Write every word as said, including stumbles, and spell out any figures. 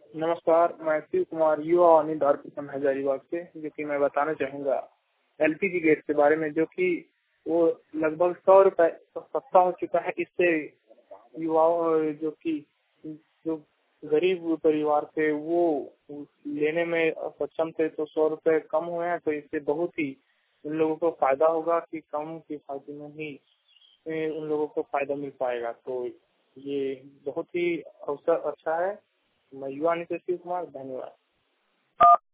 नमस्कार, मैं शिव कुमार युवा वाहिनी आर हजारीबाग से, जो कि मैं बताना चाहूँगा एलपीजी गैस के बारे में, जो कि वो लगभग सौ रुपए सस्ता हो चुका है। इससे युवाओं जो कि जो गरीब परिवार थे वो लेने में सक्षम थे, तो सौ रुपए कम हुए हैं, तो इससे बहुत ही उन लोगों को फायदा होगा कि कम किफायती में ही उन लोगों को फायदा मिल पाएगा। तो ये बहुत ही अवसर अच्छा है। मैं युवा नितेश कुमार, धन्यवाद।